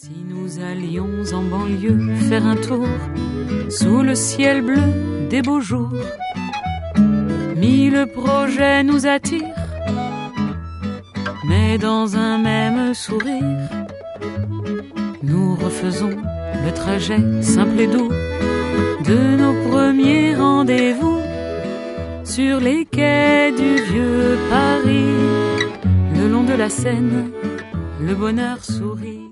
Si nous allions en banlieue faire un tour sous le ciel bleu des beaux jours, mille projets nous attirent, mais dans un même sourire, nous refaisons le trajet simple et doux de nos premiers rendez-vous sur les quais du vieux Paris. Le long de la Seine, le bonheur sourit.